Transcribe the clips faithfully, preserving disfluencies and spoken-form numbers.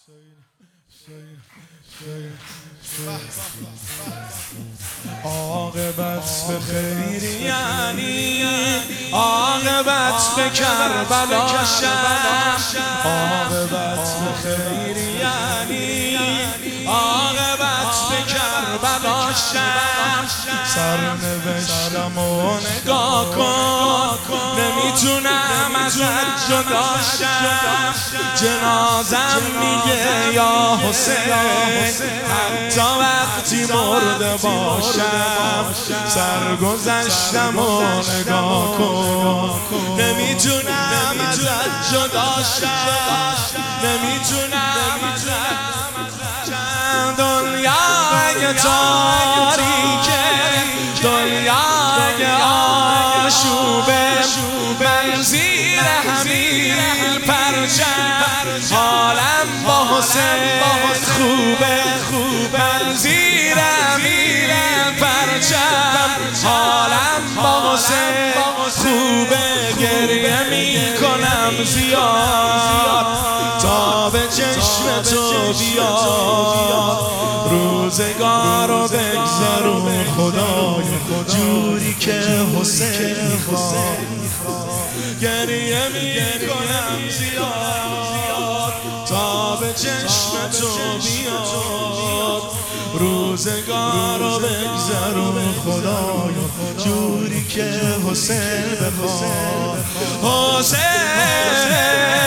عاقبت به خیر یعنی عاقبت به کربلا شم، عاقبت به خیر یعنی عاقبت به کربلا شم. سرنوشتم و نگاه کن، نمیتونم ازت جدا شم. جنازم میگه یا حسین، حتی وقتی مرده باشم. سرگذشتم و نگاه کن، نمیتونم ازت جدا شم. نمیتونم ازت دنیا اگه تاریکه، دنیا اگه آشوبه، من زیر همین پرچم حالم با حسین خوبه. من زیر همین پرچم حالم با حسین خوبه. گریه میکنم زیاد تا به چشم تو بیاد. روزگار رو بگذرون خدای جوری که حسین میخواد. گریه میکنم زیاد تا به چشم تو بیاد. روزگار رو بگذرون خدای جوری که حسین بخواد. حسین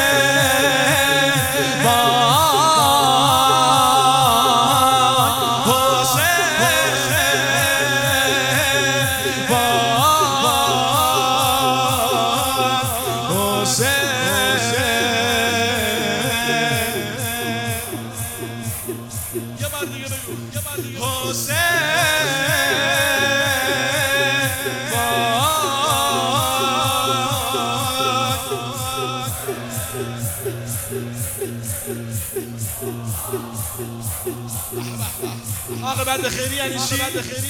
عاقبت به خیری یعنی چی؟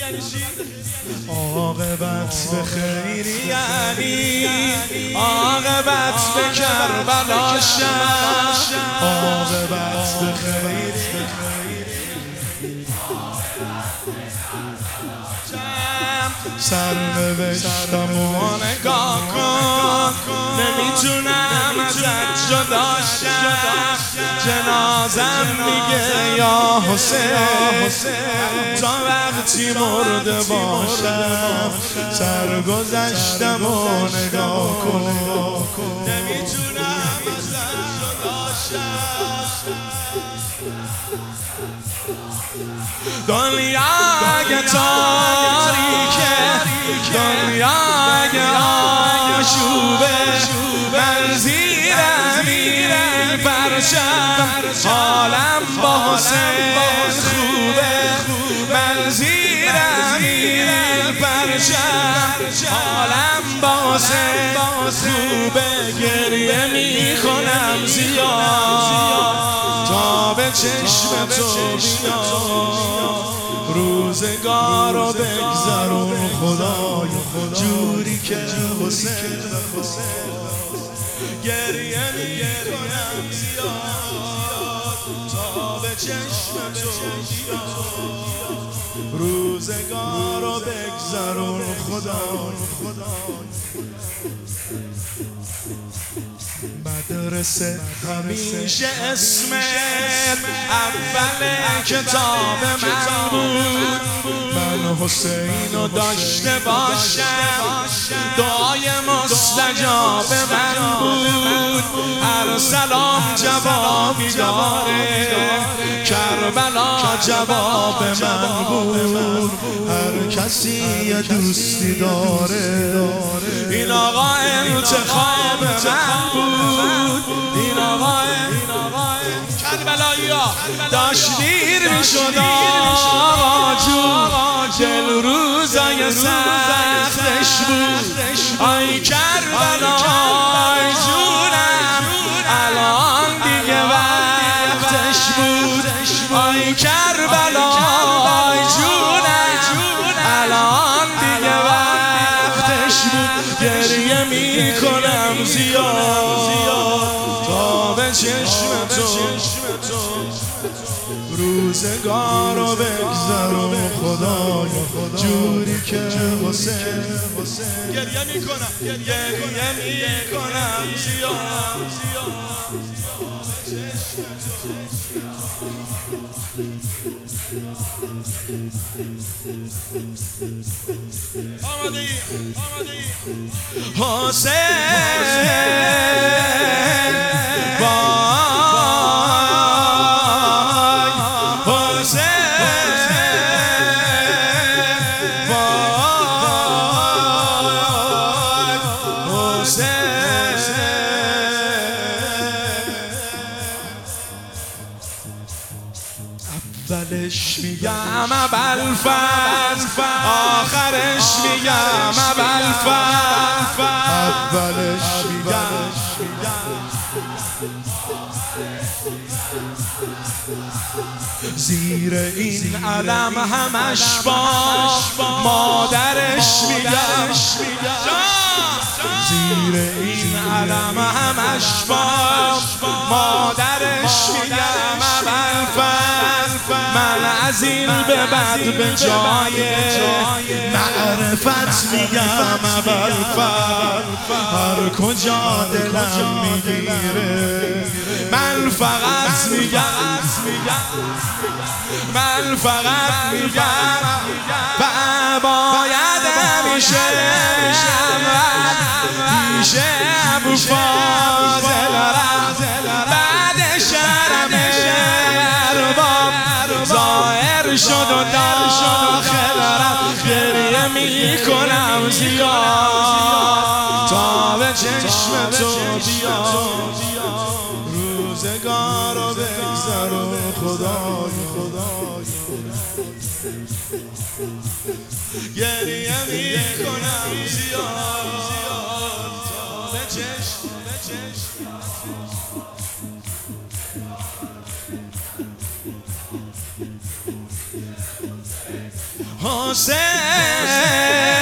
عاقبت به خیری یعنی عاقبت به کربلا شم. عاقبت به خیری سرنوشتم و نگاه کن، نمیتونم ازت جدا شم. جنازم میگه یا حسین، تا وقتی مرده باشم. سرگذشتم و نگاه کن، نمیتونم ازت جدا شم. دنیا اگه تاریکه، دنیا اگه آشوبه، من زیر همین پرچم حالم با حسین خوبه. من زیر همین پرچم حالم با حسین خوبه. گریه میکنم زیاد تا به چشم تو بیاد. روزگار رو بگذرون خدای جوری که حسین گریه میکنم زیاد تا به چشم تو بیاد. روزگار رو بگذرون خدای مدرسه همیشه اسمت اول کتاب من بود. من حسینو داشته باشم دعای مستجاب من بود. هر سلام جوابی داره، کربلا جواب من بود. هر کسی یه دوستی داره، این آقا انتخاب من بود. این آقا کربلایی ها داشت دیر میشد آقا جون، دل روزای سختش بود. آی کربلا آی جونم، الان دیگه وقتش بود. آی کربلا آی جونم، الان دیگه وقتش بود. گریه میکنم زیاد تا به چه چشم تو روزگار رو بگذر و خدایا جوری که حسین گریه میکنم گریه میکنم زیاد آماده ای آماده ای حسین وای حسین وای حسین اولش میگم ابوالفضل آخرش میگم ابوالفضل اولش میگم زیر این علم همش با مادرش میگم زیر این علم همش با مادرش میگم ابوالفضل من از این به بعد به جای معرفت میگم ابوالفضل هر کجا دلم میگیره من فقط میگم من فقط میگم و باید همیشه پیش ابوالفاضل بعد شرم ارباب ظاهر شد و داخل رفت گریه میکنم زیاد تا به چشم تو بیاد روزگار رو بگذر و خدای خدای گریه میکنم زیاد تا به چشم به چشم حسین